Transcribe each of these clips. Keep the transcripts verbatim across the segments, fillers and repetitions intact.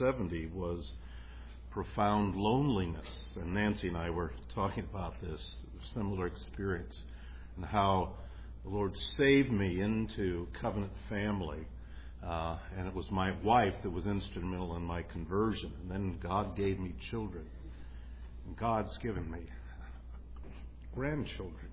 seventy was profound loneliness. And Nancy and I were talking about this, similar experience, and how the Lord saved me into covenant family. Uh, and it was my wife that was instrumental in my conversion. And then God gave me children. And God's given me grandchildren.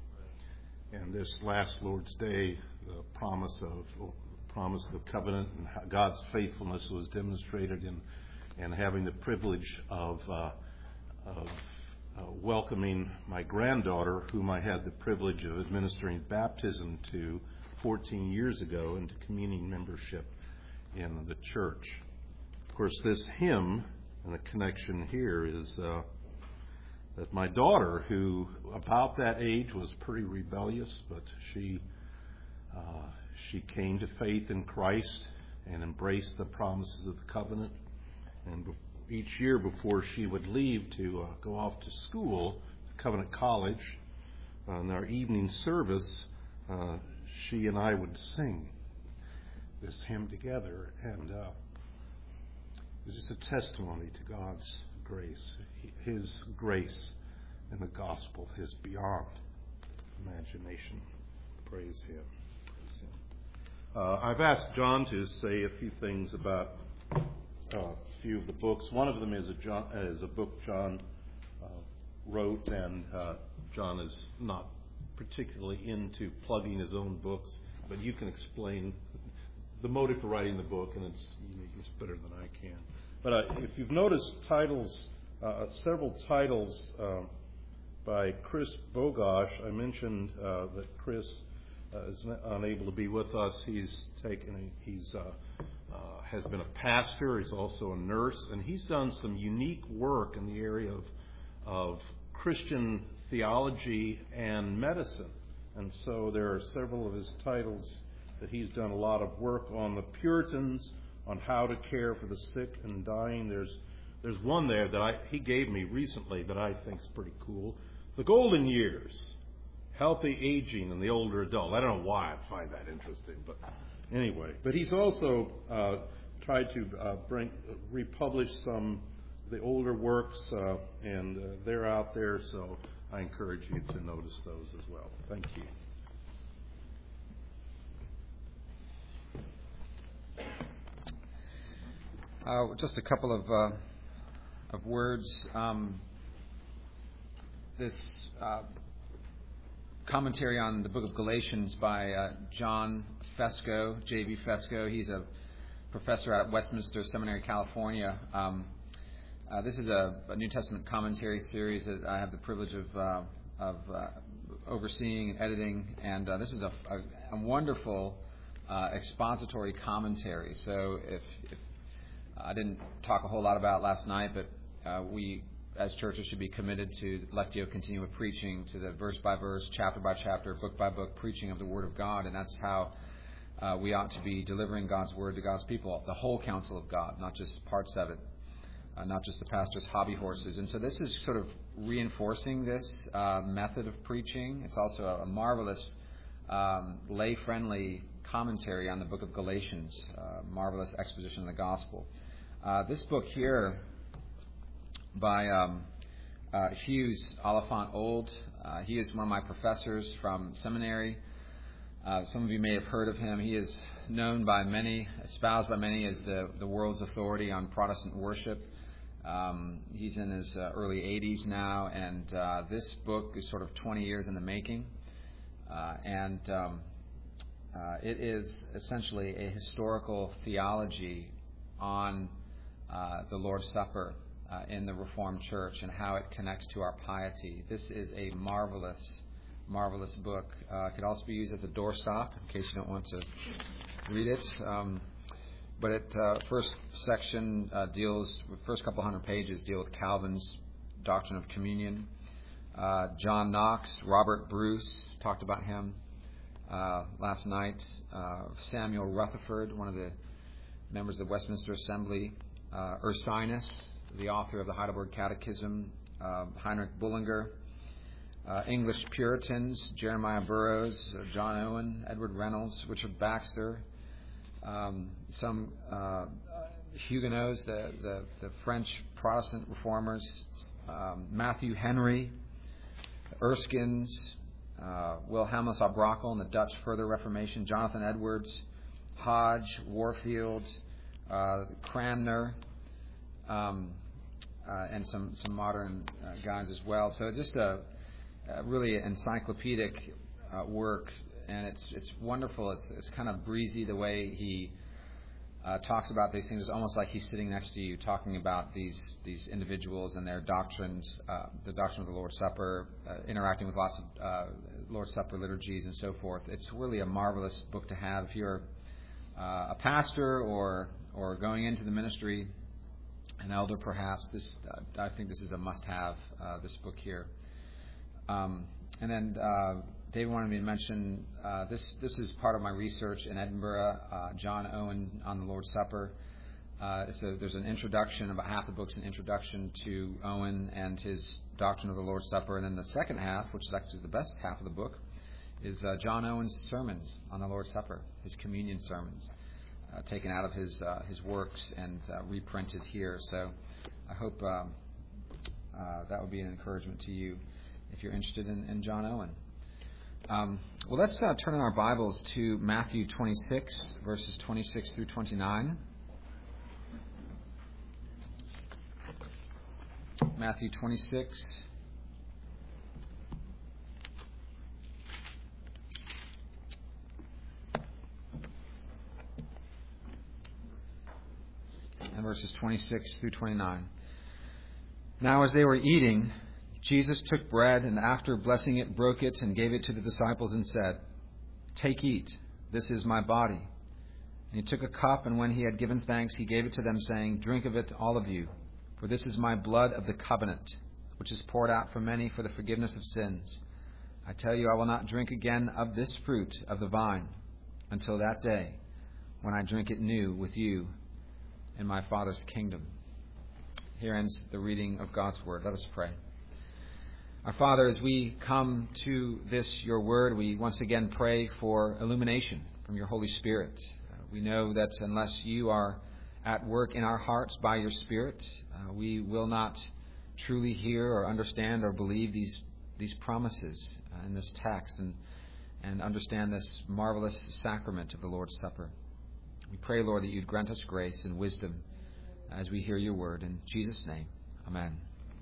And this last Lord's Day, the promise of promise of the covenant and how God's faithfulness was demonstrated in, in having the privilege of, uh, of uh, welcoming my granddaughter, whom I had the privilege of administering baptism to fourteen years ago, into communion membership in the church. Of course, this hymn and the connection here is uh, that my daughter, who about that age was pretty rebellious, but she uh, she came to faith in Christ and embraced the promises of the covenant. And each year before she would leave to uh, go off to school, Covenant College, uh, in our evening service, uh, she and I would sing this hymn together, and uh, it was just a testimony to God's grace. His grace in the gospel is beyond imagination. Praise Him. Praise Him. Uh, I've asked John to say a few things about uh, a few of the books. One of them is a, John, uh, is a book John uh, wrote, and uh, John is not particularly into plugging his own books, but you can explain the motive for writing the book, and it's, you know, it's better than I can. But uh, if you've noticed titles, uh, several titles uh, by Chris Bogosh, I mentioned uh, that Chris uh, is unable to be with us. He's taken, he's uh, uh, has been a pastor. He's also a nurse, and he's done some unique work in the area of of Christian theology and medicine. And so there are several of his titles that he's done a lot of work on the Puritans, on how to care for the sick and dying. There's there's one there that I, he gave me recently that I think is pretty cool. The Golden Years, Healthy Aging and the Older Adult. I don't know why I find that interesting, but anyway. But he's also uh, tried to uh, bring republish some of the older works, uh, and uh, they're out there, so I encourage you to notice those as well. Thank you. Uh, just a couple of uh, of words. Um, this uh, commentary on the book of Galatians by uh, John Fesco, J B Fesco. He's a professor at Westminster Seminary, California. Um, uh, this is a, a New Testament commentary series that I have the privilege of uh, of uh, overseeing and editing, and uh, this is a, a, a wonderful uh, expository commentary. So if, if I didn't talk a whole lot about it last night, but uh, we as churches should be committed to Lectio Continua preaching, to the verse by verse, chapter by chapter, book by book preaching of the Word of God, and that's how uh, we ought to be delivering God's Word to God's people, the whole counsel of God, not just parts of it, uh, not just the pastor's hobby horses. And so this is sort of reinforcing this uh, method of preaching. It's also a, a marvelous um, lay-friendly commentary on the book of Galatians, uh, marvelous exposition of the gospel. Uh, this book here by um, uh, Hughes Oliphant Old, uh, he is one of my professors from seminary. Uh, some of you may have heard of him. He is known by many, espoused by many as the, the world's authority on Protestant worship. Um, he's in his uh, early eighties now, and uh, this book is sort of twenty years in the making. Uh, and um, uh, it is essentially a historical theology on uh, the Lord's Supper uh, in the Reformed Church and how it connects to our piety. This is a marvelous, marvelous book. Uh, it could also be used as a doorstop in case you don't want to read it. Um, but it uh, first section uh, deals, the first couple hundred pages deal with Calvin's doctrine of communion. Uh, John Knox, Robert Bruce, talked about him uh, last night. Uh, Samuel Rutherford, one of the members of the Westminster Assembly. Uh, Ursinus, the author of the Heidelberg Catechism. Uh, Heinrich Bullinger. Uh, English Puritans, Jeremiah Burroughs, uh, John Owen, Edward Reynolds, Richard Baxter. Um, some uh, Huguenots, the, the, the French Protestant reformers, um, Matthew Henry, Erskines, uh, Wilhelmus à Brakel and the Dutch Further Reformation, Jonathan Edwards, Hodge, Warfield, uh, Cranmer, um, uh, and some, some modern uh, guys as well. So just a, a really encyclopedic uh, work, and it's it's wonderful. It's it's kind of breezy the way he uh, talks about these things. It's almost like he's sitting next to you talking about these these individuals and their doctrines, uh, the doctrine of the Lord's Supper, uh, interacting with lots of uh, Lord's Supper liturgies and so forth. It's really a marvelous book to have if you're uh, a pastor or or going into the ministry, an elder perhaps. This uh, I think this is a must-have. Uh, this book here, um, and then. Uh, David wanted me to mention uh, this. This is part of my research in Edinburgh. Uh, John Owen on the Lord's Supper. Uh, it's a, there's an introduction. About half the book's an introduction to Owen and his doctrine of the Lord's Supper, and then the second half, which is actually the best half of the book, is uh, John Owen's sermons on the Lord's Supper, his communion sermons, uh, taken out of his uh, his works and uh, reprinted here. So I hope um, uh, that would be an encouragement to you if you're interested in, in John Owen. Um, well, let's uh, turn in our Bibles to Matthew twenty-six, verses twenty-six through twenty-nine. Matthew twenty-six. And verses twenty-six through twenty-nine. Now, as they were eating, Jesus took bread and after blessing it, broke it and gave it to the disciples and said, "Take, eat, this is my body." And he took a cup, and when he had given thanks, he gave it to them, saying, "Drink of it, all of you, for this is my blood of the covenant, which is poured out for many for the forgiveness of sins. I tell you, I will not drink again of this fruit of the vine until that day when I drink it new with you in my Father's kingdom." Here ends the reading of God's Word. Let us pray. Our Father, as we come to this, your word, we once again pray for illumination from your Holy Spirit. Uh, we know that unless you are at work in our hearts by your Spirit, uh, we will not truly hear or understand or believe these these promises uh, in this text and, and understand this marvelous sacrament of the Lord's Supper. We pray, Lord, that you'd grant us grace and wisdom as we hear your word. In Jesus' name, amen.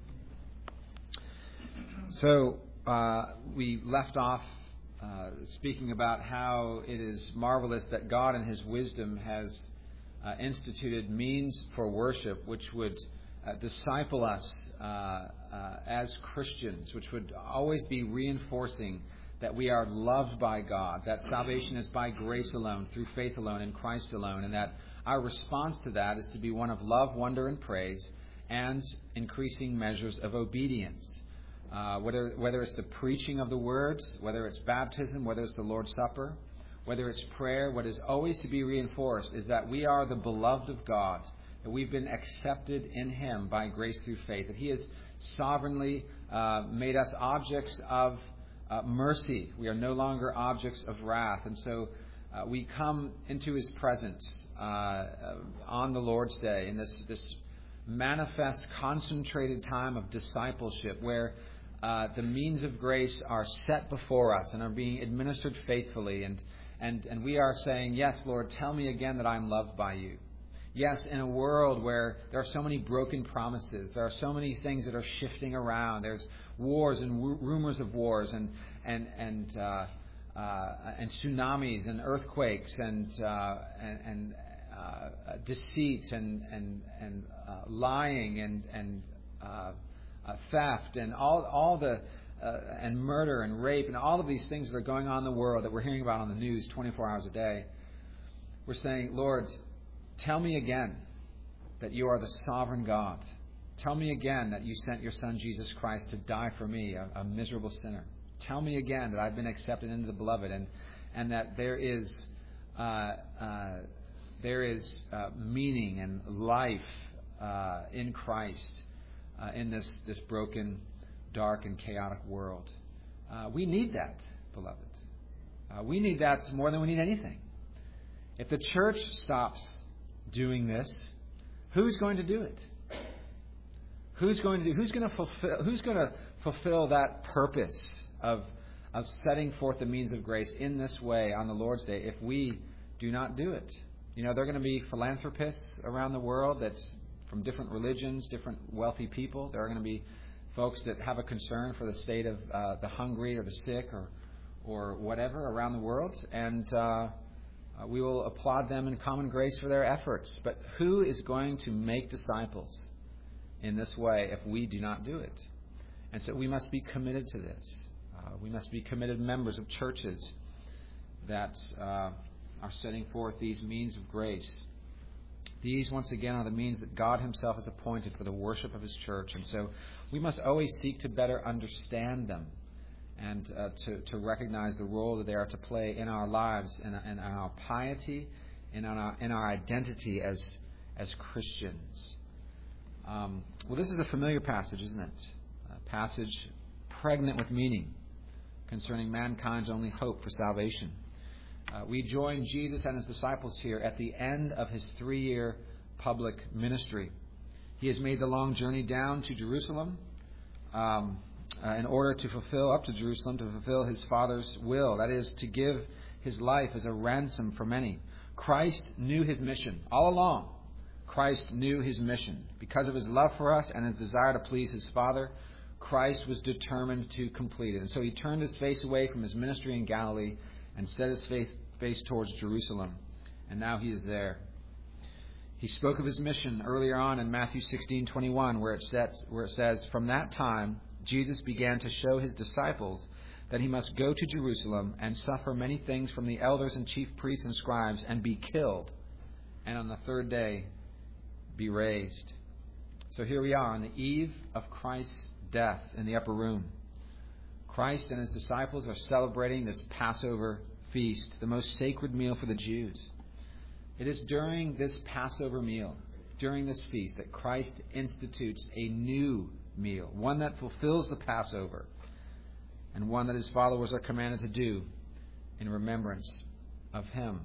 So uh, we left off uh, speaking about how it is marvelous that God in his wisdom has uh, instituted means for worship which would uh, disciple us uh, uh, as Christians, which would always be reinforcing that we are loved by God, that salvation is by grace alone, through faith alone, in Christ alone, and that our response to that is to be one of love, wonder, and praise, and increasing measures of obedience. Uh, whether whether it's the preaching of the words, whether it's baptism, whether it's the Lord's Supper, whether it's prayer, what is always to be reinforced is that we are the beloved of God, that we've been accepted in him by grace through faith, that he has sovereignly uh, made us objects of uh, mercy. We are no longer objects of wrath. And so uh, we come into his presence uh, on the Lord's Day in this, this manifest, concentrated time of discipleship where Uh, the means of grace are set before us and are being administered faithfully. And, and, and we are saying, "Yes, Lord, tell me again that I'm loved by you." Yes, in a world where there are so many broken promises, there are so many things that are shifting around. There's wars and w- rumors of wars and and and uh, uh, and tsunamis and earthquakes and uh, and, and uh, deceit and and and uh, lying and and uh, Uh, theft and all all the uh, and murder and rape and all of these things that are going on in the world that we're hearing about on the news twenty-four hours a day. We're saying, "Lord, tell me again that you are the sovereign God. Tell me again that you sent your Son Jesus Christ to die for me, a, a miserable sinner. Tell me again that I've been accepted into the beloved, and and that there is uh, uh, there is uh, meaning and life uh, in Christ." Uh, in this, this broken, dark, and chaotic world. Uh, we need that, beloved. Uh, we need that more than we need anything. If the church stops doing this, who's going to do it? Who's going to do, who's going to fulfill who's going to fulfill that purpose of of setting forth the means of grace in this way on the Lord's Day if we do not do it? You know, there are going to be philanthropists around the world that's from different religions, different wealthy people. There are going to be folks that have a concern for the state of uh, the hungry or the sick or or whatever around the world, and uh, we will applaud them in common grace for their efforts. But who is going to make disciples in this way if we do not do it? And so we must be committed to this. Uh, we must be committed members of churches that uh, are setting forth these means of grace. These, once again, are the means that God himself has appointed for the worship of his church. And so we must always seek to better understand them and uh, to, to recognize the role that they are to play in our lives, in, in our piety, and in our, in our identity as, as Christians. Um, well, this is a familiar passage, isn't it? A passage pregnant with meaning concerning mankind's only hope for salvation. Uh, we join Jesus and his disciples here at the end of his three-year public ministry. He has made the long journey down to Jerusalem um, uh, in order to fulfill, up to Jerusalem, to fulfill his Father's will. That is, to give his life as a ransom for many. Christ knew his mission all along. Christ knew his mission. Because of his love for us and his desire to please his Father, Christ was determined to complete it. And so he turned his face away from his ministry in Galilee and set his face, face towards Jerusalem. And now he is there. He spoke of his mission earlier on in Matthew sixteen twenty-one, where it says, where it says, "From that time, Jesus began to show his disciples that he must go to Jerusalem and suffer many things from the elders and chief priests and scribes and be killed, and on the third day be raised." So here we are on the eve of Christ's death in the upper room. Christ and his disciples are celebrating this Passover feast, the most sacred meal for the Jews. It is during this Passover meal, during this feast, that Christ institutes a new meal, one that fulfills the Passover, and one that his followers are commanded to do in remembrance of him.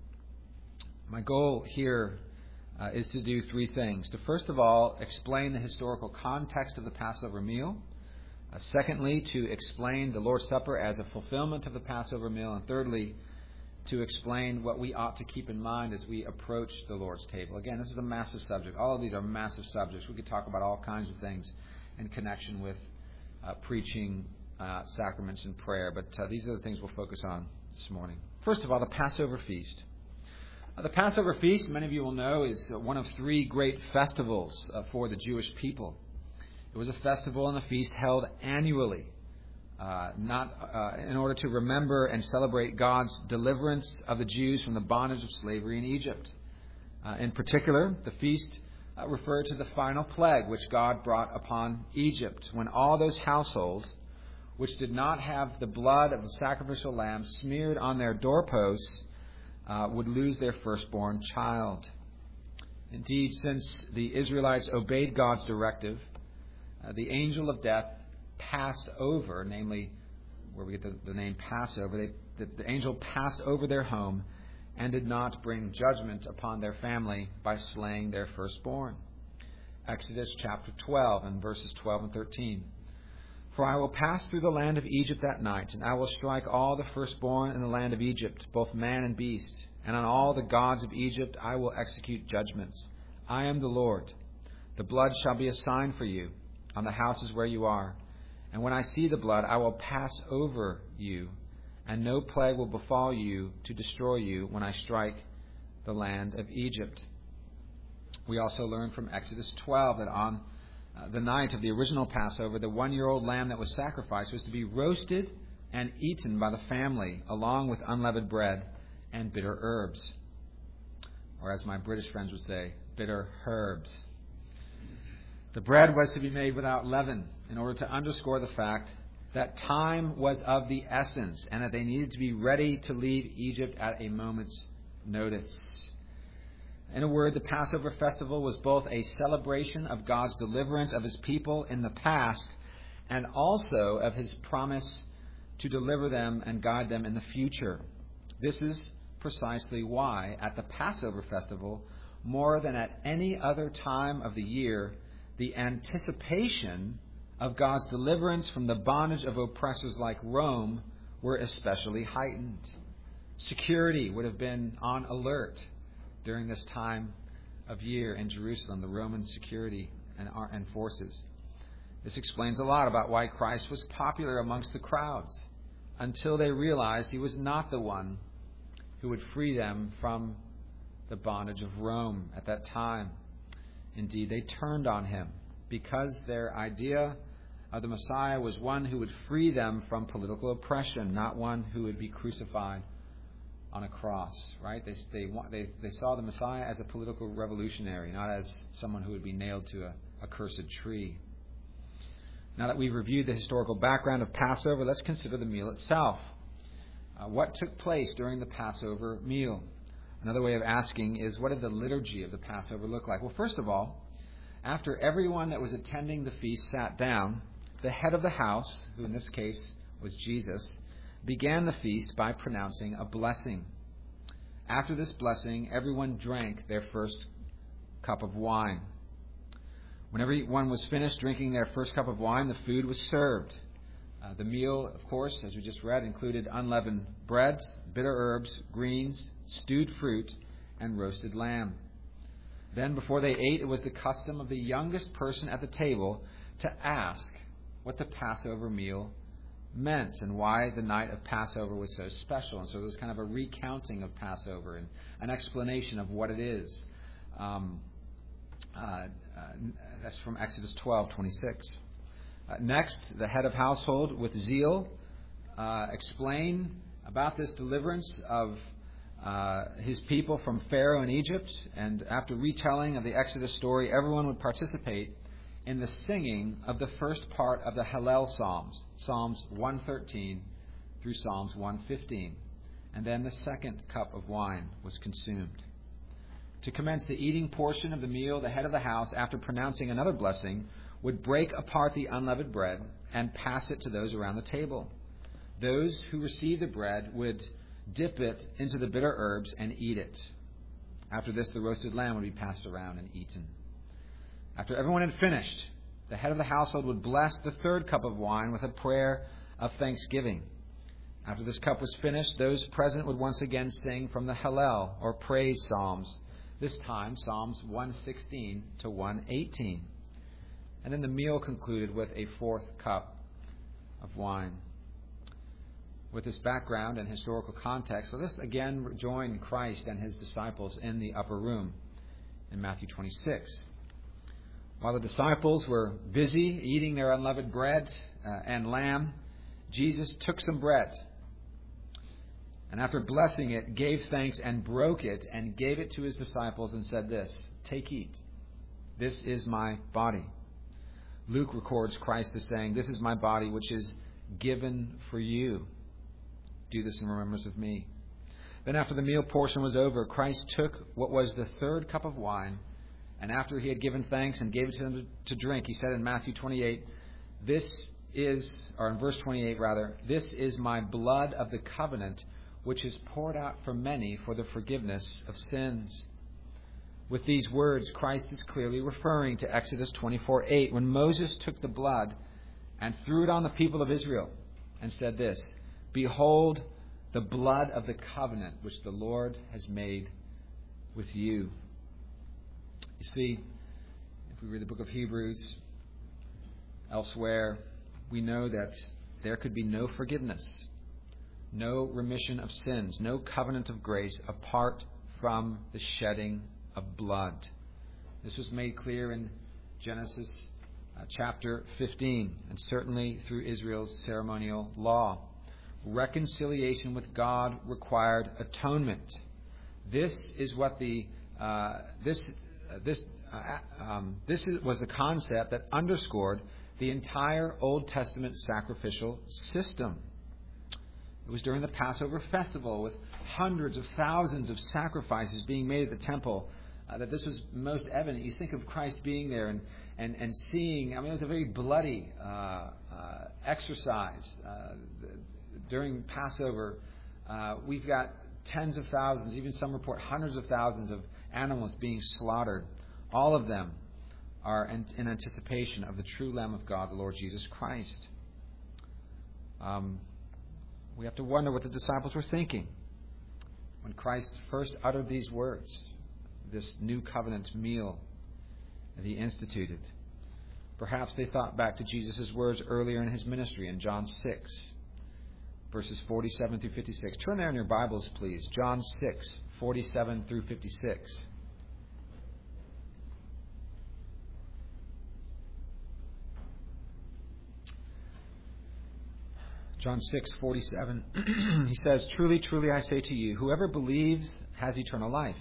My goal here uh, is to do three things. To first of all, explain the historical context of the Passover meal. Uh, secondly, to explain the Lord's Supper as a fulfillment of the Passover meal. And thirdly, to explain what we ought to keep in mind as we approach the Lord's table. Again, this is a massive subject. All of these are massive subjects. We could talk about all kinds of things in connection with uh, preaching, uh, sacraments, and prayer. But uh, these are the things we'll focus on this morning. First of all, the Passover feast. Uh, the Passover feast, many of you will know, is uh, one of three great festivals uh, for the Jewish people. It was a festival and a feast held annually, uh, not uh, in order to remember and celebrate God's deliverance of the Jews from the bondage of slavery in Egypt. Uh, in particular, the feast uh, referred to the final plague which God brought upon Egypt, when all those households which did not have the blood of the sacrificial lamb smeared on their doorposts uh, would lose their firstborn child. Indeed, since the Israelites obeyed God's directive, Uh, the angel of death passed over, namely where we get the, the name Passover, they, the, the angel passed over their home and did not bring judgment upon their family by slaying their firstborn. Exodus chapter twelve and verses twelve and thirteen. "For I will pass through the land of Egypt that night, and I will strike all the firstborn in the land of Egypt, both man and beast, and on all the gods of Egypt I will execute judgments. I am the Lord. The blood shall be a sign for you on the houses where you are. And when I see the blood, I will pass over you, and no plague will befall you to destroy you when I strike the land of Egypt." We also learn from Exodus twelve that on uh, the night of the original Passover, the one-year-old lamb that was sacrificed was to be roasted and eaten by the family, along with unleavened bread and bitter herbs. Or as my British friends would say, bitter herbs. The bread was to be made without leaven in order to underscore the fact that time was of the essence and that they needed to be ready to leave Egypt at a moment's notice. In a word, the Passover festival was both a celebration of God's deliverance of his people in the past and also of his promise to deliver them and guide them in the future. This is precisely why at the Passover festival more than at any other time of the year, the anticipation of God's deliverance from the bondage of oppressors like Rome were especially heightened. Security would have been on alert during this time of year in Jerusalem, the Roman security and, and forces. This explains a lot about why Christ was popular amongst the crowds until they realized he was not the one who would free them from the bondage of Rome at that time. Indeed, they turned on him because their idea of the Messiah was one who would free them from political oppression, not one who would be crucified on a cross. Right? They they they, they saw the Messiah as a political revolutionary, not as someone who would be nailed to a, a cursed tree. Now that we've reviewed the historical background of Passover, let's consider the meal itself. Uh, what took place during the Passover meal? Another way of asking is, what did the liturgy of the Passover look like? Well, first of all, after everyone that was attending the feast sat down, the head of the house, who in this case was Jesus, began the feast by pronouncing a blessing. After this blessing, everyone drank their first cup of wine. When everyone was finished drinking their first cup of wine, the food was served. Uh, the meal, of course, as we just read, included unleavened bread, bitter herbs, greens, stewed fruit, and roasted lamb. Then, before they ate, it was the custom of the youngest person at the table to ask what the Passover meal meant and why the night of Passover was so special. And so it was kind of a recounting of Passover and an explanation of what it is. Um, uh, uh, that's from Exodus twelve twenty-six. Uh, next, the head of household, with zeal, uh, explain about this deliverance of uh, his people from Pharaoh in Egypt. And after retelling of the Exodus story, everyone would participate in the singing of the first part of the Hallel Psalms, Psalms one thirteen through Psalms one fifteen. And then the second cup of wine was consumed. To commence the eating portion of the meal, the head of the house, after pronouncing another blessing, would break apart the unleavened bread and pass it to those around the table. Those who received the bread would dip it into the bitter herbs and eat it. After this, the roasted lamb would be passed around and eaten. After everyone had finished, the head of the household would bless the third cup of wine with a prayer of thanksgiving. After this cup was finished, those present would once again sing from the Hallel, or praise psalms, this time Psalms one sixteen to one eighteen. And then the meal concluded with a fourth cup of wine. With this background and historical context, let us again join Christ and his disciples in the upper room in Matthew twenty-six. While the disciples were busy eating their unleavened bread uh, and lamb, Jesus took some bread and after blessing it, gave thanks and broke it and gave it to his disciples and said this, "Take, eat. This is my body." Luke records Christ as saying, "This is my body which is given for you. Do this in remembrance of me." Then after the meal portion was over, Christ took what was the third cup of wine, and after he had given thanks and gave it to them to drink, he said in Matthew twenty-eight, "This is," or in verse twenty-eight rather, "This is my blood of the covenant, which is poured out for many for the forgiveness of sins." With these words, Christ is clearly referring to Exodus twenty-four eight, when Moses took the blood and threw it on the people of Israel and said this, "Behold, the blood of the covenant which the Lord has made with you." You see, if we read the book of Hebrews elsewhere, we know that there could be no forgiveness, no remission of sins, no covenant of grace apart from the shedding of blood. This was made clear in Genesis uh, chapter fifteen, and certainly through Israel's ceremonial law. Reconciliation with God required atonement. This is what the uh, this uh, this uh, um, this is, was the concept that underscored the entire Old Testament sacrificial system. It was during the Passover festival, with hundreds of thousands of sacrifices being made at the temple, uh, that this was most evident. You think of Christ being there and and, and seeing. I mean, it was a very bloody uh, uh, exercise. Uh, During Passover, uh, we've got tens of thousands, even some report hundreds of thousands of animals being slaughtered, all of them are in, in anticipation of the true Lamb of God, the Lord Jesus Christ. Um, we have to wonder what the disciples were thinking when Christ first uttered these words, this new covenant meal that he instituted. Perhaps they thought back to Jesus' words earlier in his ministry in John six, verses forty-seven through fifty-six. Turn there in your Bibles, please. John six, forty-seven through fifty-six. John six, forty-seven. He says, "Truly, truly, I say to you, whoever believes has eternal life.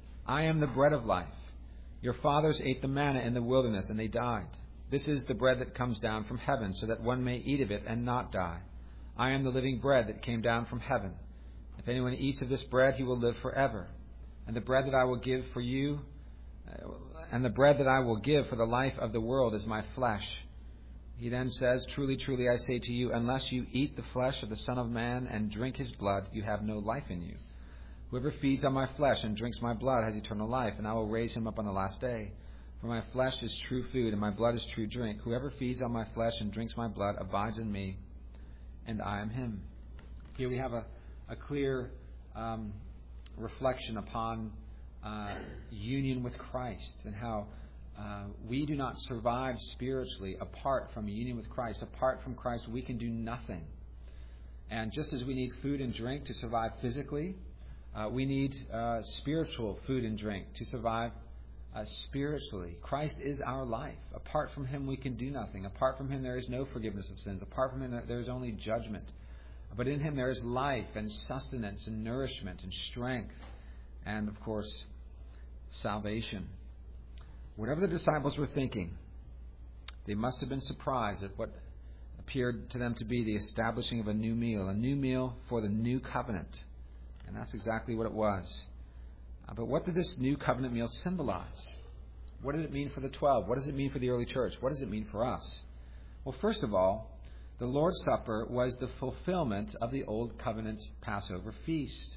I am the bread of life. Your fathers ate the manna in the wilderness, and they died. This is the bread that comes down from heaven, so that one may eat of it and not die. I am the living bread that came down from heaven. If anyone eats of this bread, he will live forever. And the bread that I will give for you, and the bread that I will give for the life of the world is my flesh." He then says, "Truly, truly, I say to you, unless you eat the flesh of the Son of Man and drink his blood, you have no life in you. Whoever feeds on my flesh and drinks my blood has eternal life, and I will raise him up on the last day. For my flesh is true food, and my blood is true drink. Whoever feeds on my flesh and drinks my blood abides in me, and I am him." Here we have a, a clear um, reflection upon uh, union with Christ, and how uh, we do not survive spiritually apart from union with Christ. Apart from Christ, we can do nothing. And just as we need food and drink to survive physically, uh, we need uh, spiritual food and drink to survive uh, spiritually. Christ is our life. Apart from him, we can do nothing. Apart from him, there is no forgiveness of sins. Apart from him, there is only judgment. But in him, there is life and sustenance and nourishment and strength and, of course, salvation. Whatever the disciples were thinking, they must have been surprised at what appeared to them to be the establishing of a new meal, a new meal for the new covenant. And that's exactly what it was. Uh, but what did this new covenant meal symbolize? What did it mean for the twelve? What does it mean for the early church? What does it mean for us? Well, first of all, the Lord's Supper was the fulfillment of the Old Covenant Passover feast.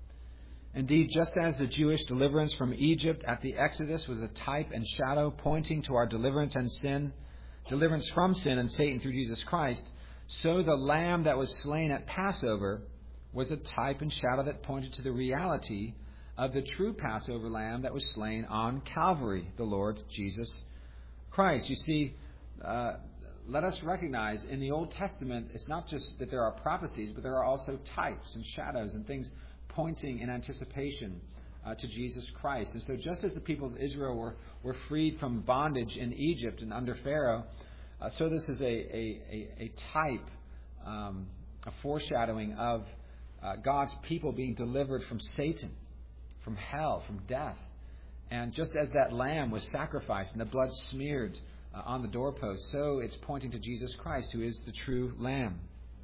Indeed, just as the Jewish deliverance from Egypt at the Exodus was a type and shadow pointing to our deliverance and sin, deliverance from sin and Satan through Jesus Christ, so the lamb that was slain at Passover was a type and shadow that pointed to the reality of the true Passover lamb that was slain on Calvary, the Lord Jesus Christ. You see, uh, let us recognize in the Old Testament, it's not just that there are prophecies, but there are also types and shadows and things pointing in anticipation uh, to Jesus Christ. And so just as the people of Israel were, were freed from bondage in Egypt and under Pharaoh, uh, so this is a, a, a, a type, um, a foreshadowing of uh, God's people being delivered from Satan, from hell, from death. And just as that lamb was sacrificed and the blood smeared uh, on the doorpost, so it's pointing to Jesus Christ, who is the true lamb.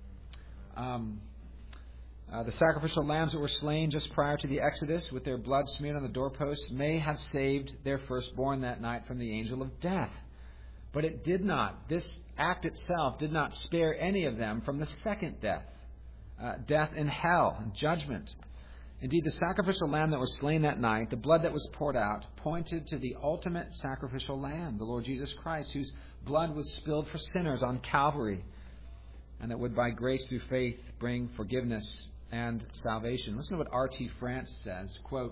Um, Uh, the sacrificial lambs that were slain just prior to the Exodus with their blood smeared on the doorposts may have saved their firstborn that night from the angel of death. But it did not. This act itself did not spare any of them from the second death, uh, death in hell and judgment. Indeed, the sacrificial lamb that was slain that night, the blood that was poured out, pointed to the ultimate sacrificial lamb, the Lord Jesus Christ, whose blood was spilled for sinners on Calvary, and that would by grace through faith bring forgiveness and salvation. Listen to what R T France says, quote,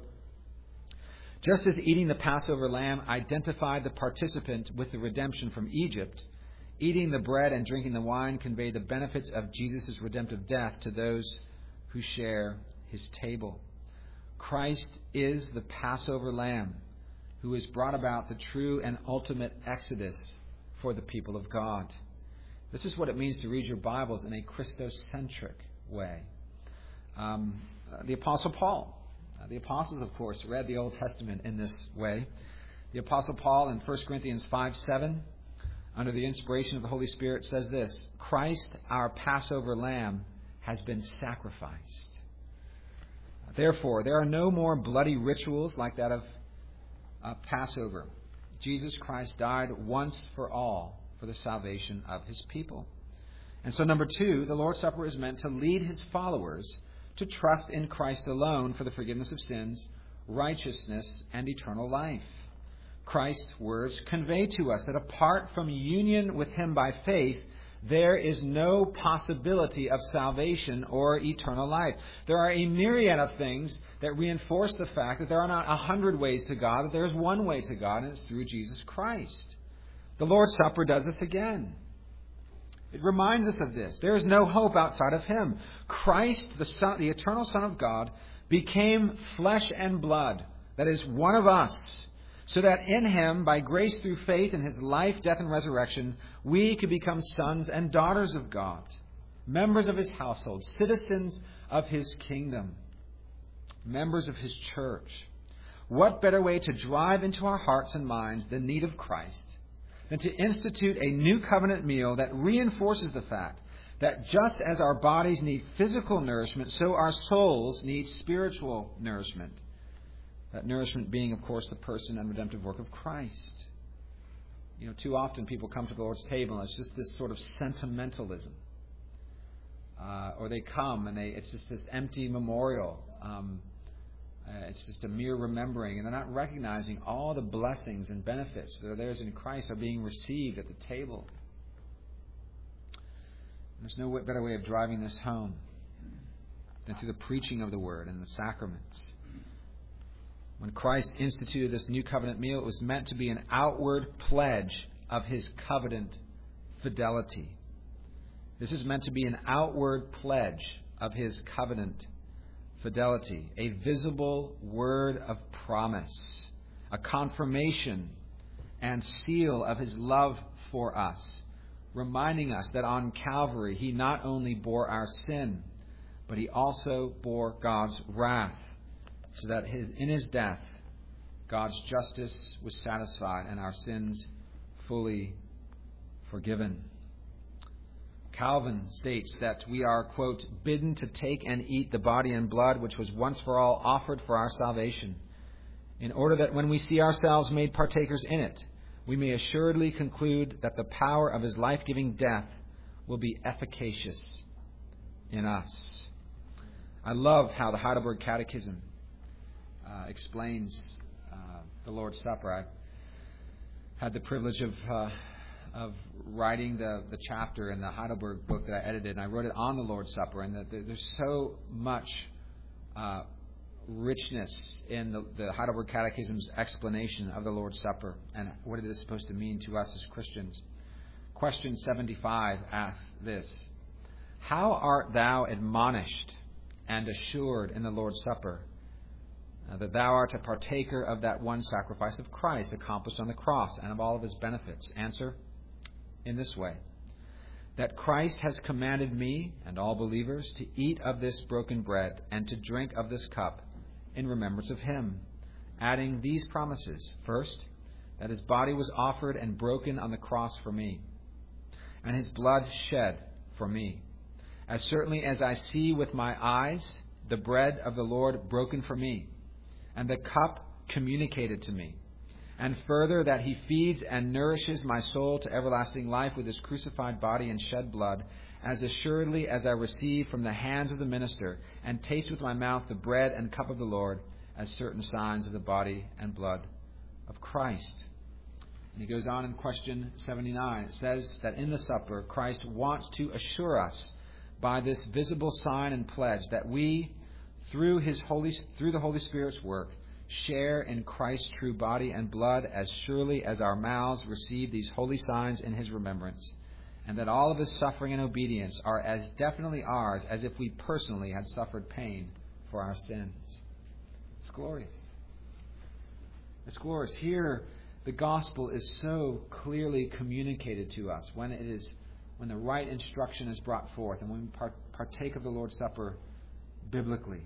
"Just as eating the Passover lamb identified the participant with the redemption from Egypt, eating the bread and drinking the wine convey the benefits of Jesus' redemptive death to those who share his table. Christ is the Passover lamb who has brought about the true and ultimate exodus for the people of God." This is what it means to read your Bibles in a Christocentric way. Um, uh, the Apostle Paul, uh, the apostles, of course, read the Old Testament in this way. The Apostle Paul in First Corinthians five seven, under the inspiration of the Holy Spirit, says this: "Christ, our Passover lamb, has been sacrificed. Therefore, there are no more bloody rituals like that of uh, Passover. Jesus Christ died once for all for the salvation of his people." And so, number two, the Lord's Supper is meant to lead his followers to trust in Christ alone for the forgiveness of sins, righteousness, and eternal life. Christ's words convey to us that apart from union with Him by faith, there is no possibility of salvation or eternal life. There are a myriad of things that reinforce the fact that there are not a hundred ways to God, that there is one way to God, and it's through Jesus Christ. The Lord's Supper does this again. It reminds us of this. There is no hope outside of Him. Christ, the Son, the eternal Son of God, became flesh and blood, that is, one of us, so that in Him, by grace through faith in His life, death, and resurrection, we could become sons and daughters of God, members of His household, citizens of His kingdom, members of His church. What better way to drive into our hearts and minds the need of Christ than to institute a new covenant meal that reinforces the fact that just as our bodies need physical nourishment, so our souls need spiritual nourishment. That nourishment being, of course, the person and redemptive work of Christ. You know, too often people come to the Lord's table and it's just this sort of sentimentalism. Uh, or they come and they it's just this empty memorial. Um, uh, it's just a mere remembering. And they're not recognizing all the blessings and benefits that are theirs in Christ are being received at the table. And there's no better way of driving this home than through the preaching of the Word and the sacraments. When Christ instituted this new covenant meal, it was meant to be an outward pledge of His covenant fidelity. This is meant to be an outward pledge of His covenant fidelity, a visible word of promise, a confirmation and seal of His love for us, reminding us that on Calvary He not only bore our sin, but He also bore God's wrath, so that his, in His death, God's justice was satisfied and our sins fully forgiven. Calvin states that we are, quote, bidden to take and eat the body and blood which was once for all offered for our salvation, in order that when we see ourselves made partakers in it, we may assuredly conclude that the power of His life-giving death will be efficacious in us. I love how the Heidelberg Catechism Uh, explains uh, the Lord's Supper. I had the privilege of uh, of writing the, the chapter in the Heidelberg book that I edited, and I wrote it on the Lord's Supper. And the, the, there's so much uh, richness in the, the Heidelberg Catechism's explanation of the Lord's Supper and what it is supposed to mean to us as Christians. Question seventy-five asks this: How art thou admonished and assured in the Lord's Supper Uh, that thou art a partaker of that one sacrifice of Christ accomplished on the cross and of all of His benefits? Answer: in this way, that Christ has commanded me and all believers to eat of this broken bread and to drink of this cup in remembrance of Him, adding these promises. First, that His body was offered and broken on the cross for me, and His blood shed for me. As certainly as I see with my eyes the bread of the Lord broken for me, and the cup communicated to me, and further that He feeds and nourishes my soul to everlasting life with His crucified body and shed blood, as assuredly as I receive from the hands of the minister and taste with my mouth the bread and cup of the Lord, as certain signs of the body and blood of Christ. And he goes on in question seventy-nine. It says that in the supper, Christ wants to assure us by this visible sign and pledge that we, Through his Holy, through the Holy Spirit's work, share in Christ's true body and blood as surely as our mouths receive these holy signs in His remembrance, and that all of His suffering and obedience are as definitely ours as if we personally had suffered pain for our sins. It's glorious. It's glorious. Here, the gospel is so clearly communicated to us when it is, when the right instruction is brought forth, and when we partake of the Lord's Supper biblically.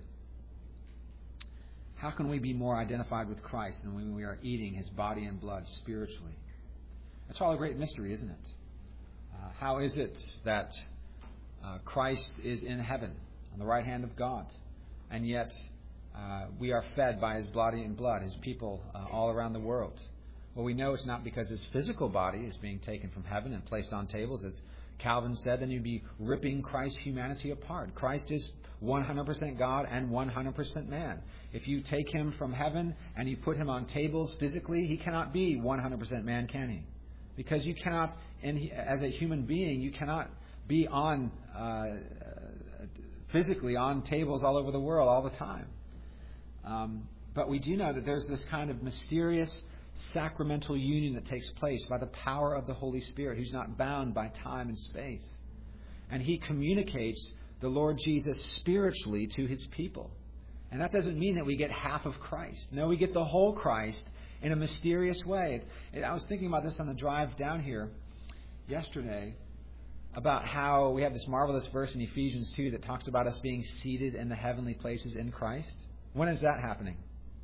How can we be more identified with Christ than when we are eating His body and blood spiritually? It's all a great mystery, isn't it? Uh, how is it that uh, Christ is in heaven on the right hand of God, and yet uh, we are fed by His body and blood, His people uh, all around the world? Well, we know it's not because his physical body is being taken from heaven and placed on tables. As Calvin said, then you'd be ripping Christ's humanity apart. Christ is one hundred percent God and one hundred percent man. If you take him from heaven and you put him on tables physically, he cannot be one hundred percent man, can he? Because you cannot, and he, as a human being, you cannot be on uh, physically on tables all over the world all the time. Um, but we do know that there's this kind of mysterious sacramental union that takes place by the power of the Holy Spirit, who's not bound by time and space. And he communicates the Lord Jesus spiritually to his people. And that doesn't mean that we get half of Christ. No, we get the whole Christ in a mysterious way. And I was thinking about this on the drive down here yesterday, about how we have this marvelous verse in Ephesians two that talks about us being seated in the heavenly places in Christ. When is that happening?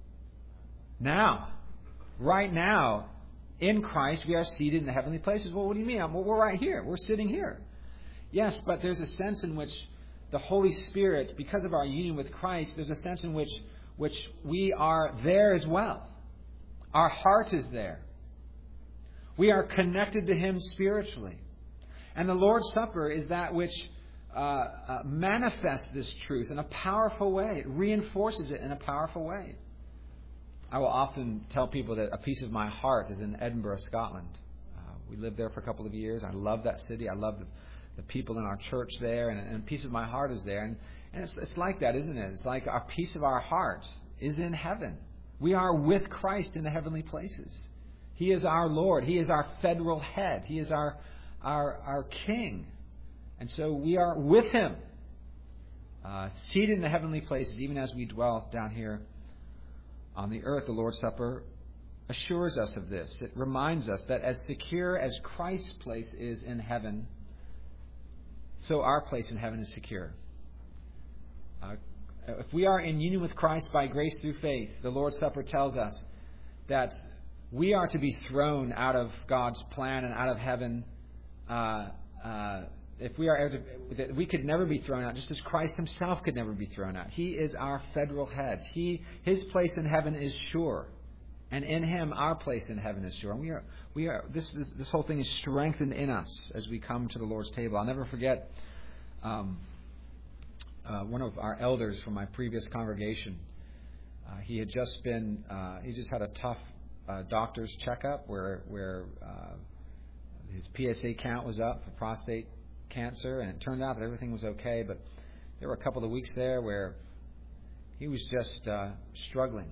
Now. Right now, in Christ, we are seated in the heavenly places. Well, what do you mean? Well, we're right here. We're sitting here. Yes, but there's a sense in which the Holy Spirit, because of our union with Christ, there's a sense in which, which we are there as well. Our heart is there. We are connected to him spiritually. And the Lord's Supper is that which uh, uh, manifests this truth in a powerful way. It reinforces it in a powerful way. I will often tell people that a piece of my heart is in Edinburgh, Scotland. Uh, we lived there for a couple of years. I love that city. I love the, the people in our church there, and, and a piece of my heart is there. And, and it's, it's like that, isn't it? It's like a piece of our heart is in heaven. We are with Christ in the heavenly places. He is our Lord. He is our federal head. He is our our, our King. And so we are with him, uh, seated in the heavenly places, even as we dwell down here on the earth. The Lord's Supper assures us of this. It reminds us that as secure as Christ's place is in heaven, so our place in heaven is secure. Uh, if we are in union with Christ by grace through faith, the Lord's Supper tells us that we are to be thrown out of God's plan and out of heaven. Uh, uh, if we are, that we could never be thrown out, just as Christ himself could never be thrown out. He is our federal head. He, his place in heaven is sure, and in him our place in heaven is sure. And we are, we are. This, this, this whole thing is strengthened in us as we come to the Lord's table. I'll never forget um, uh, one of our elders from my previous congregation. Uh, he had just been, uh, he just had a tough uh, doctor's checkup where where uh, his P S A count was up for prostate cancer, and it turned out that everything was okay, but there were a couple of weeks there where he was just uh, struggling.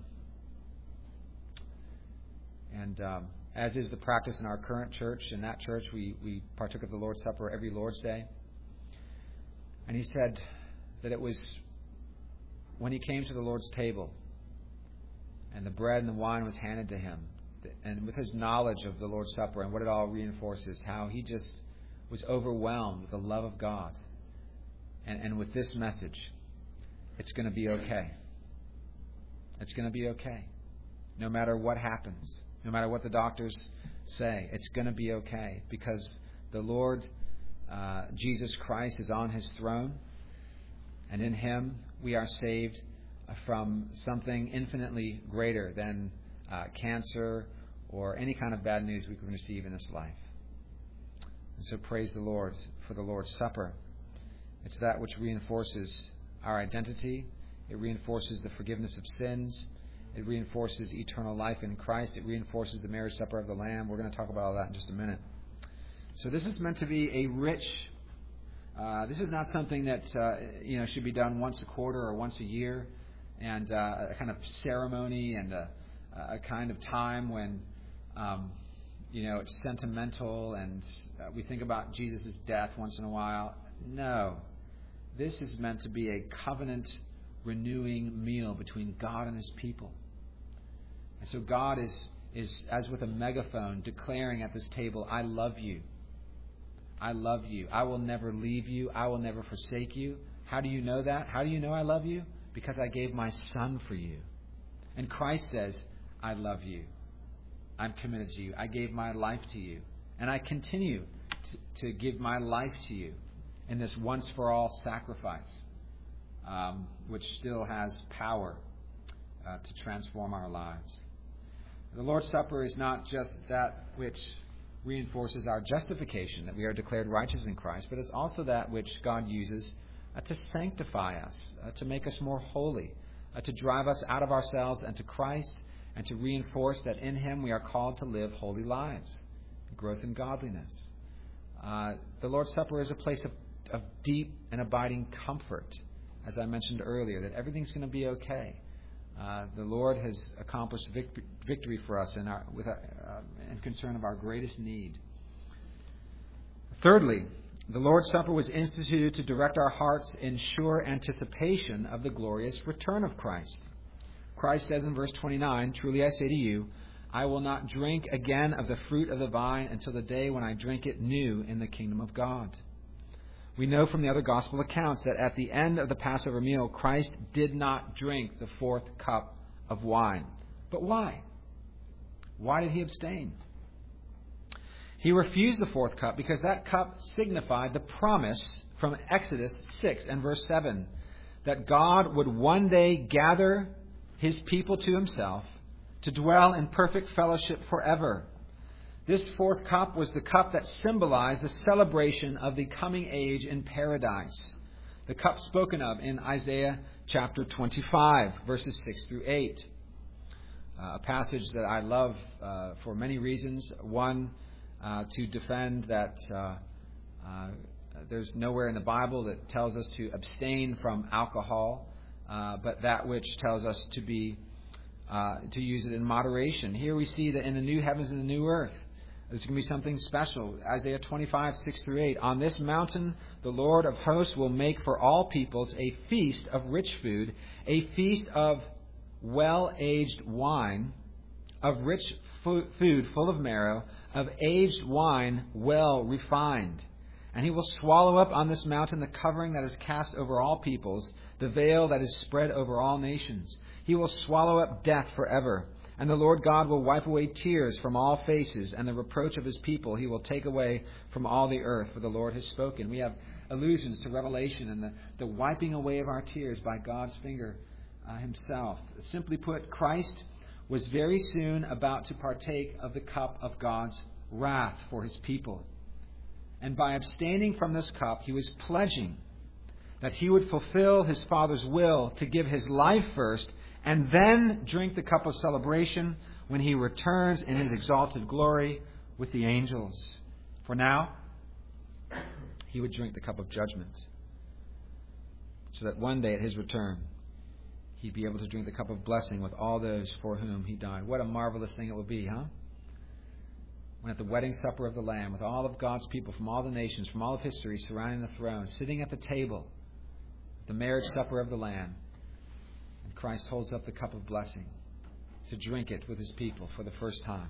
And um, as is the practice in our current church, in that church we, we partook of the Lord's Supper every Lord's Day. And he said that it was when he came to the Lord's table and the bread and the wine was handed to him, and with his knowledge of the Lord's Supper and what it all reinforces, how he just was overwhelmed with the love of God. And, and with this message, it's going to be okay. It's going to be okay. No matter what happens, no matter what the doctors say, it's going to be okay, because the Lord uh, Jesus Christ is on his throne, and in him we are saved from something infinitely greater than uh, cancer or any kind of bad news we can receive in this life. And so praise the Lord for the Lord's Supper. It's that which reinforces our identity. It reinforces the forgiveness of sins. It reinforces eternal life in Christ. It reinforces the marriage supper of the Lamb. We're going to talk about all that in just a minute. So this is meant to be a rich, uh, this is not something that uh, you know should be done once a quarter or once a year, and uh, a kind of ceremony and a, a kind of time when um, you know it's sentimental and uh, we think about Jesus' death once in a while. No, this is meant to be a covenant renewing meal between God and his people. And so God is, is as with a megaphone, declaring at this table, I love you. I love you. I will never leave you. I will never forsake you. How do you know that? How do you know I love you? Because I gave my son for you. And Christ says, I love you. I'm committed to you. I gave my life to you. And I continue to, to give my life to you in this once-for-all sacrifice, um, which still has power uh, to transform our lives. The Lord's Supper is not just that which reinforces our justification, that we are declared righteous in Christ, but it's also that which God uses uh, to sanctify us, uh, to make us more holy, uh, to drive us out of ourselves and to Christ, and to reinforce that in Him we are called to live holy lives, growth in godliness. Uh, the Lord's Supper is a place of, of deep and abiding comfort, as I mentioned earlier, that everything's going to be okay. Uh, the Lord has accomplished vic- victory for us in, our, with our, uh, in concern of our greatest need. Thirdly, the Lord's Supper was instituted to direct our hearts in sure anticipation of the glorious return of Christ. Christ says in verse twenty-nine, "Truly I say to you, I will not drink again of the fruit of the vine until the day when I drink it new in the kingdom of God." We know from the other gospel accounts that at the end of the Passover meal, Christ did not drink the fourth cup of wine. But why? Why did He abstain? He refused the fourth cup because that cup signified the promise from Exodus six and verse seven that God would one day gather His people to Himself to dwell in perfect fellowship forever. This fourth cup was the cup that symbolized the celebration of the coming age in paradise. The cup spoken of in Isaiah chapter twenty-five, verses six through eight. Uh, a passage that I love uh, for many reasons. One, uh, to defend that uh, uh, there's nowhere in the Bible that tells us to abstain from alcohol, uh, but that which tells us to be uh, to use it in moderation. Here we see that in the new heavens and the new earth, there's going to be something special. Isaiah twenty-five, six through eight. "On this mountain the Lord of hosts will make for all peoples a feast of rich food, a feast of well-aged wine, of rich fo- food full of marrow, of aged wine well refined. And He will swallow up on this mountain the covering that is cast over all peoples, the veil that is spread over all nations. He will swallow up death forever. And the Lord God will wipe away tears from all faces, and the reproach of His people He will take away from all the earth, for the Lord has spoken." We have allusions to Revelation and the, the wiping away of our tears by God's finger uh, Himself. Simply put, Christ was very soon about to partake of the cup of God's wrath for His people. And by abstaining from this cup, He was pledging that He would fulfill His Father's will to give His life first, and then drink the cup of celebration when He returns in His exalted glory with the angels. For now, He would drink the cup of judgment, so that one day at His return, He'd be able to drink the cup of blessing with all those for whom He died. What a marvelous thing it would be, huh? When at the wedding supper of the Lamb, with all of God's people from all the nations, from all of history surrounding the throne, sitting at the table, the marriage supper of the Lamb, Christ holds up the cup of blessing to drink it with His people for the first time.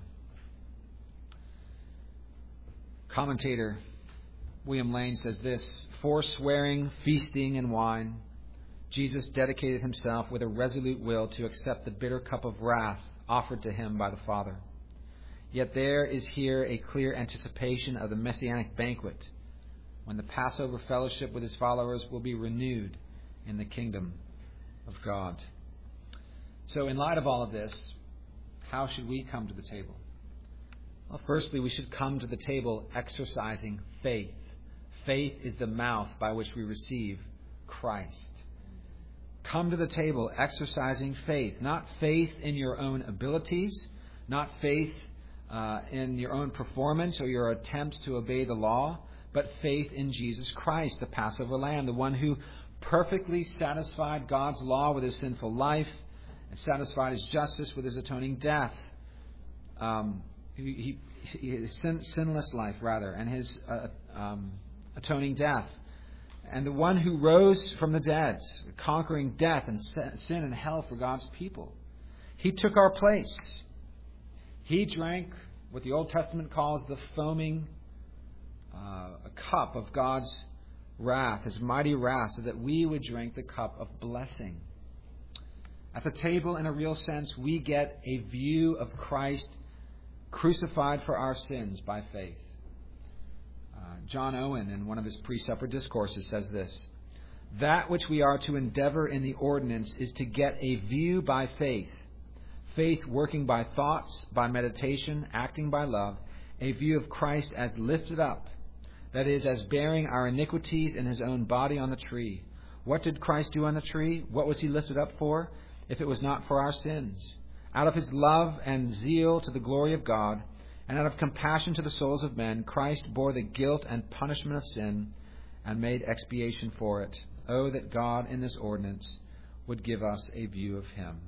Commentator William Lane says this: "Forswearing feasting and wine, Jesus dedicated Himself with a resolute will to accept the bitter cup of wrath offered to Him by the Father. Yet there is here a clear anticipation of the Messianic banquet, when the Passover fellowship with His followers will be renewed in the kingdom of God." So in light of all of this, how should we come to the table? Well, firstly, we should come to the table exercising faith. Faith is the mouth by which we receive Christ. Come to the table exercising faith. Not faith in your own abilities, not faith uh, in your own performance or your attempts to obey the law, but faith in Jesus Christ, the Passover Lamb, the one who perfectly satisfied God's law with His sinful life and satisfied His justice with His atoning death. Um, he, he, his sin, sinless life, rather, and His uh, um, atoning death. And the one who rose from the dead, conquering death and sin and hell for God's people. He took our place. He drank what the Old Testament calls the foaming uh, a cup of God's wrath, His mighty wrath, so that we would drink the cup of blessing. At the table, in a real sense, we get a view of Christ crucified for our sins by faith. Uh, John Owen, in one of his pre-supper discourses, says this: "That which we are to endeavor in the ordinance is to get a view by faith. faith working by thoughts, by meditation, acting by love, a view of Christ as lifted up, that is, as bearing our iniquities in his own body on the tree. What did Christ do on the tree? What was he lifted up for, if it was not for our sins? Out of his love and zeal to the glory of God, and out of compassion to the souls of men, Christ bore the guilt and punishment of sin and made expiation for it. Oh, that God in this ordinance would give us a view of him.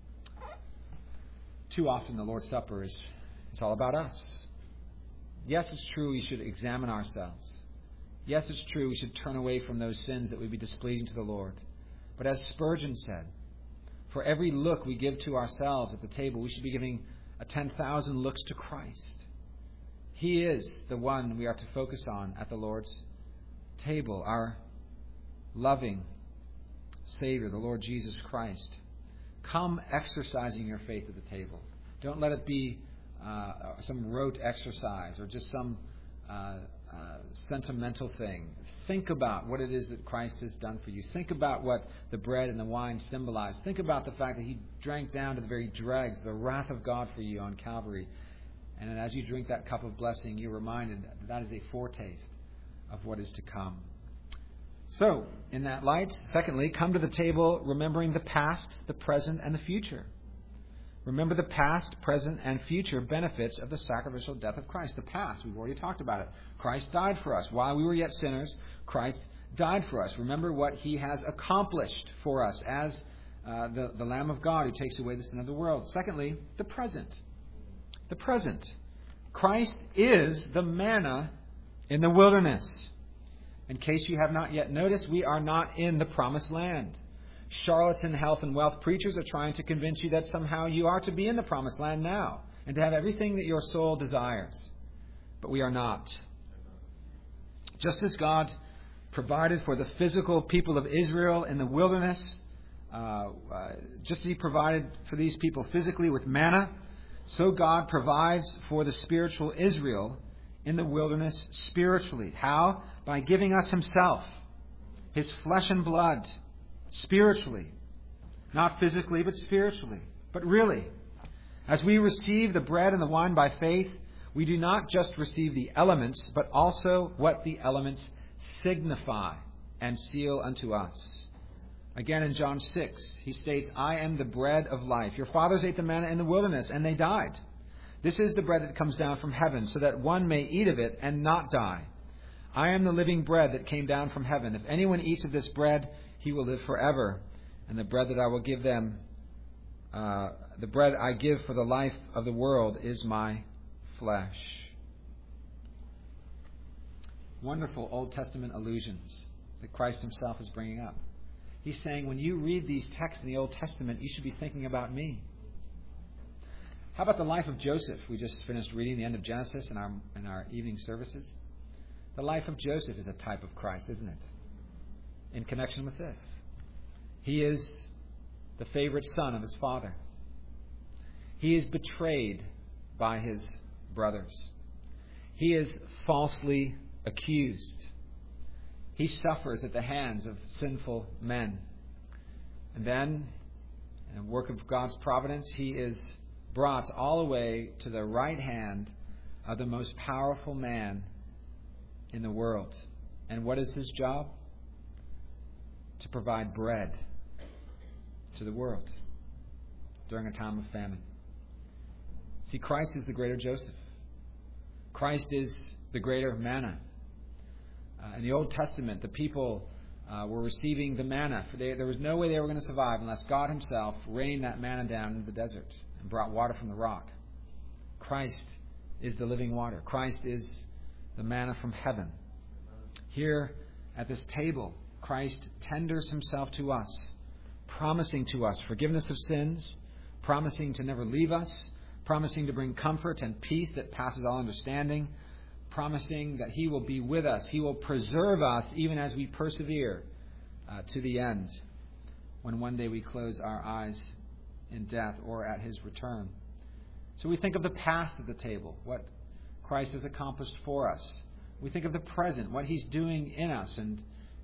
Too often the Lord's Supper is it's all about us. Yes, it's true we should examine ourselves. Yes, it's true we should turn away from those sins that would be displeasing to the Lord. But as Spurgeon said, for every look we give to ourselves at the table, we should be giving a ten thousand looks to Christ. He is the one we are to focus on at the Lord's table, our loving Savior, the Lord Jesus Christ. Come exercising your faith at the table. Don't let it be uh, some rote exercise or just some uh, uh, sentimental thing. Think about what it is that Christ has done for you. Think about what the bread and the wine symbolize. Think about the fact that he drank down to the very dregs the wrath of God for you on Calvary. And then as you drink that cup of blessing, you're reminded that that is a foretaste of what is to come. So, in that light, secondly, come to the table remembering the past, the present, and the future. Remember the past, present, and future benefits of the sacrificial death of Christ. The past, we've already talked about it. Christ died for us. While we were yet sinners, Christ died for us. Remember what he has accomplished for us as uh, the, the Lamb of God who takes away the sin of the world. Secondly, the present. The present. Christ is the manna in the wilderness. In case you have not yet noticed, we are not in the promised land. Charlatan health and wealth preachers are trying to convince you that somehow you are to be in the promised land now and to have everything that your soul desires. But we are not. Just as God provided for the physical people of Israel in the wilderness, uh, uh, just as he provided for these people physically with manna, so God provides for the spiritual Israel in the wilderness spiritually. How? By giving us himself, his flesh and blood, spiritually. Not physically, but spiritually. But really, as we receive the bread and the wine by faith, we do not just receive the elements, but also what the elements signify and seal unto us. Again, in John six, he states, I am the bread of life. Your fathers ate the manna in the wilderness, and they died. This is the bread that comes down from heaven, so that one may eat of it and not die. I am the living bread that came down from heaven. If anyone eats of this bread, he will live forever. And the bread that I will give them, uh, the bread I give for the life of the world is my flesh. Wonderful Old Testament allusions that Christ himself is bringing up. He's saying, when you read these texts in the Old Testament, you should be thinking about me. How about the life of Joseph? We just finished reading the end of Genesis in our, in our evening services. The life of Joseph is a type of Christ, isn't it? In connection with this. He is the favorite son of his father. He is betrayed by his brothers. He is falsely accused. He suffers at the hands of sinful men. And then, in a work of God's providence, he is brought all the way to the right hand of the most powerful man in the world. And what is his job? To provide bread to the world during a time of famine. See, Christ is the greater Joseph. Christ is the greater manna. Uh, in the Old Testament, the people uh, were receiving the manna. For they, there was no way they were going to survive unless God himself rained that manna down into the desert and brought water from the rock. Christ is the living water. Christ is the manna from heaven. Here at this table, Christ tenders himself to us, promising to us forgiveness of sins, promising to never leave us, promising to bring comfort and peace that passes all understanding, promising that he will be with us. He will preserve us even as we persevere uh, to the end, when one day we close our eyes in death or at his return. So we think of the past at the table, what Christ has accomplished for us. We think of the present, what he's doing in us and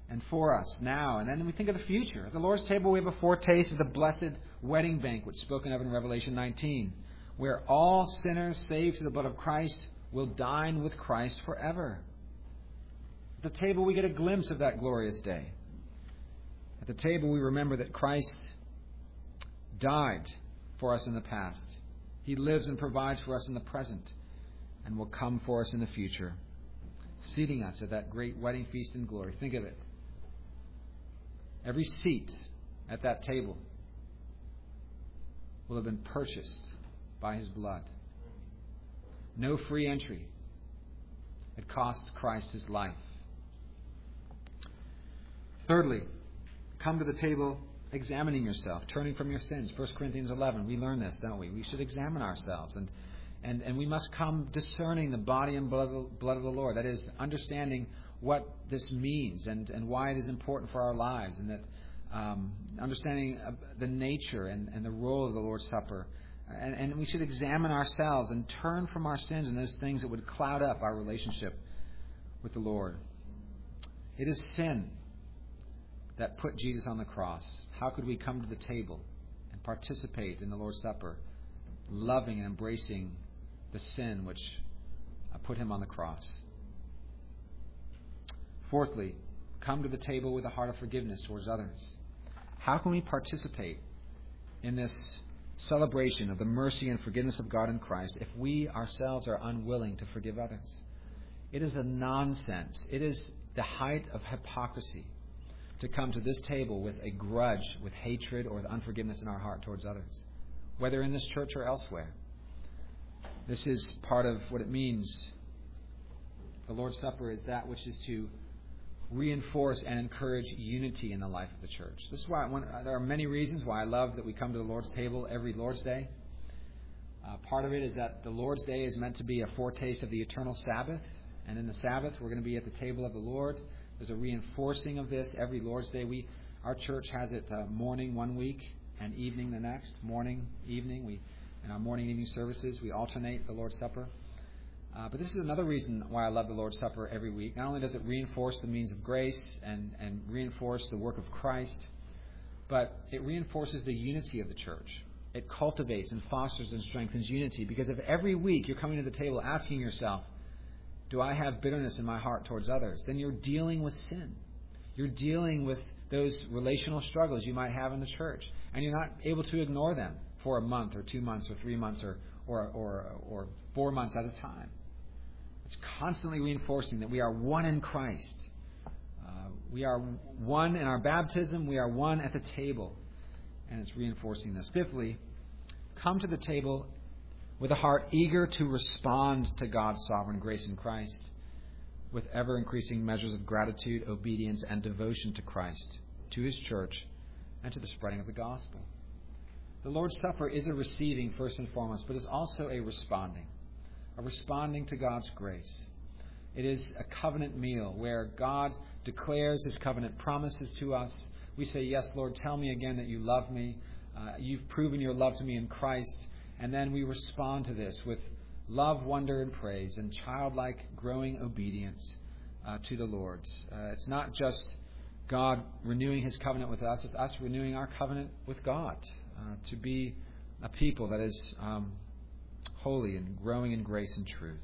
and for us now. And then we think of the future. At the Lord's table, we have a foretaste of the blessed wedding banquet spoken of in Revelation nineteen, where all sinners saved through the blood of Christ will dine with Christ forever. At the table, we get a glimpse of that glorious day. At the table, we remember that Christ died for us in the past. He lives and provides for us in the present and will come for us in the future, seating us at that great wedding feast in glory. Think of it. Every seat at that table will have been purchased by His blood. No free entry. It cost Christ His life. Thirdly, come to the table examining yourself, turning from your sins. First Corinthians eleven, we learn this, don't we? We should examine ourselves. And, and, and we must come discerning the body and blood of, blood of the Lord. That is, understanding what this means and, and why it is important for our lives. And that um, understanding the nature and, and the role of the Lord's Supper. And, and we should examine ourselves and turn from our sins and those things that would cloud up our relationship with the Lord. It is sin that put Jesus on the cross. How could we come to the table and participate in the Lord's Supper, loving and embracing the sin which put Him on the cross? Fourthly, come to the table with a heart of forgiveness towards others. How can we participate in this celebration of the mercy and forgiveness of God in Christ if we ourselves are unwilling to forgive others? It is a nonsense. It is the height of hypocrisy to come to this table with a grudge, with hatred, or with unforgiveness in our heart towards others, whether in this church or elsewhere. This is part of what it means. The Lord's Supper is that which is to reinforce and encourage unity in the life of the church. This is why one, there are many reasons why I love that we come to the Lord's table every Lord's Day. Uh, part of it is that the Lord's Day is meant to be a foretaste of the eternal Sabbath. And in the Sabbath, we're going to be at the table of the Lord. There's a reinforcing of this every Lord's Day. We, our church has it uh, morning one week and evening the next. Morning, evening. We, in our morning evening services, we alternate the Lord's Supper. Uh, but this is another reason why I love the Lord's Supper every week. Not only does it reinforce the means of grace and, and reinforce the work of Christ, but it reinforces the unity of the church. It cultivates and fosters and strengthens unity. Because if every week you're coming to the table asking yourself, do I have bitterness in my heart towards others? Then you're dealing with sin. You're dealing with those relational struggles you might have in the church. And you're not able to ignore them for a month or two months or three months or, or, or, or four months at a time. It's constantly reinforcing that we are one in Christ. Uh, we are one in our baptism. We are one at the table. And it's reinforcing this. Fifthly, come to the table with a heart eager to respond to God's sovereign grace in Christ, with ever-increasing measures of gratitude, obedience, and devotion to Christ, to His church, and to the spreading of the gospel. The Lord's Supper is a receiving, first and foremost, but is also a responding, a responding to God's grace. It is a covenant meal where God declares His covenant promises to us. We say, yes, Lord, tell me again that you love me. Uh, you've proven your love to me in Christ. And then we respond to this with love, wonder, and praise, and childlike, growing obedience uh, to the Lord. Uh, it's not just God renewing His covenant with us, it's us renewing our covenant with God uh, to be a people that is um, holy and growing in grace and truth.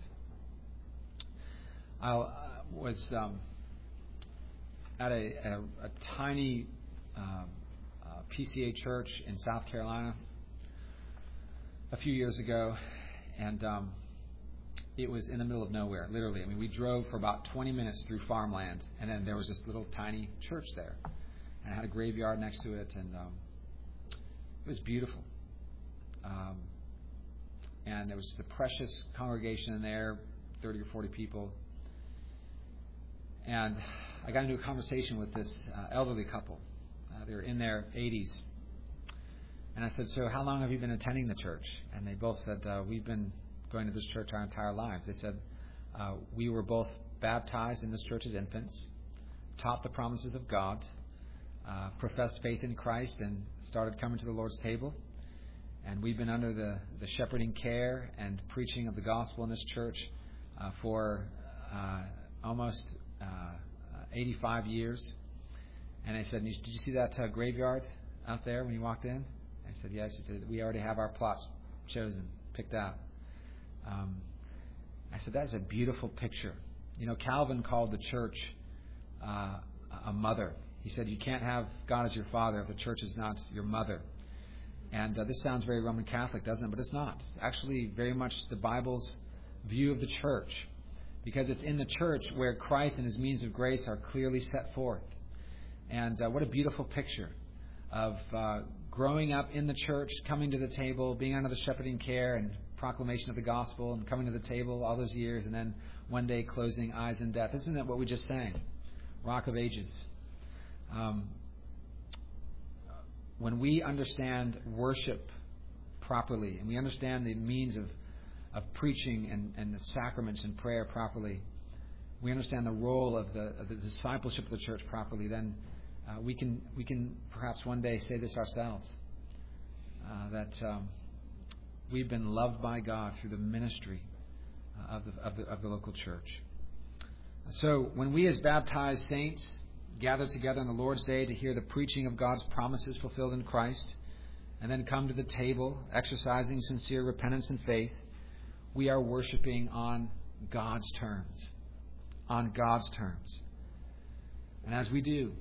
I uh, was um, at a, a, a tiny uh, uh, P C A church in South Carolina a few years ago, and um, it was in the middle of nowhere, literally. I mean, we drove for about twenty minutes through farmland, and then there was this little tiny church there, and it had a graveyard next to it, and um, it was beautiful. Um, and there was a precious congregation in there, thirty or forty people, and I got into a conversation with this uh, elderly couple. Uh, they were in their eighties. And I said, so how long have you been attending the church? And they both said, uh, we've been going to this church our entire lives. They said, uh, we were both baptized in this church as infants, taught the promises of God, uh, professed faith in Christ, and started coming to the Lord's table. And we've been under the, the shepherding care and preaching of the gospel in this church uh, for uh, almost uh, eighty-five years. And I said, did you see that uh, graveyard out there when you walked in? I said, yes. He said, we already have our plots chosen, picked out. Um, I said, that's a beautiful picture. You know, Calvin called the church uh, a mother. He said, you can't have God as your father if the church is not your mother. And uh, this sounds very Roman Catholic, doesn't it? But it's not. It's actually very much the Bible's view of the church, because it's in the church where Christ and his means of grace are clearly set forth. And uh, what a beautiful picture of uh, growing up in the church, coming to the table, being under the shepherding care and proclamation of the gospel, and coming to the table all those years, and then one day closing eyes in death. Isn't that what we just sang? Rock of Ages. Um, when we understand worship properly, and we understand the means of, of preaching and, and the sacraments and prayer properly, we understand the role of the, of the discipleship of the church properly, then uh, we can we can perhaps one day say this ourselves, uh, that um, we've been loved by God through the ministry uh, of, the, of, the, of the local church. So when we as baptized saints gather together on the Lord's Day to hear the preaching of God's promises fulfilled in Christ, and then come to the table exercising sincere repentance and faith, we are worshiping on God's terms. On God's terms. And as we do,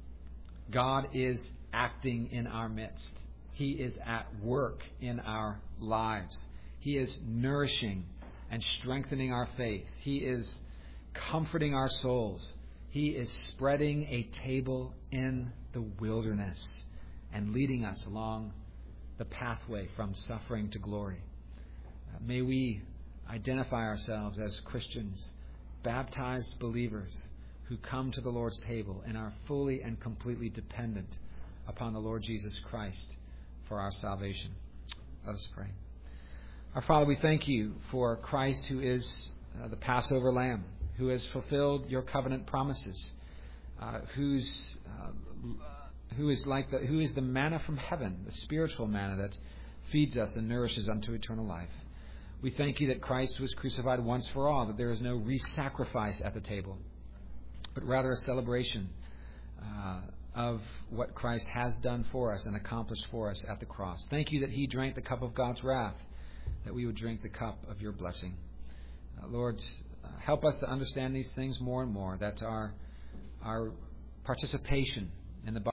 God is acting in our midst. He is at work in our lives. He is nourishing and strengthening our faith. He is comforting our souls. He is spreading a table in the wilderness and leading us along the pathway from suffering to glory. Uh, may we identify ourselves as Christians, baptized believers who come to the Lord's table and are fully and completely dependent upon the Lord Jesus Christ for our salvation. Let us pray. Our Father, we thank you for Christ, who is uh, the Passover Lamb, who has fulfilled your covenant promises, uh, who's uh, who is like the who is the manna from heaven, the spiritual manna that feeds us and nourishes unto eternal life. We thank you that Christ was crucified once for all, that there is no re-sacrifice at the table, but rather a celebration uh, of what Christ has done for us and accomplished for us at the cross. Thank you that he drank the cup of God's wrath, that we would drink the cup of your blessing. Uh, Lord, uh, help us to understand these things more and more, that our, our participation in the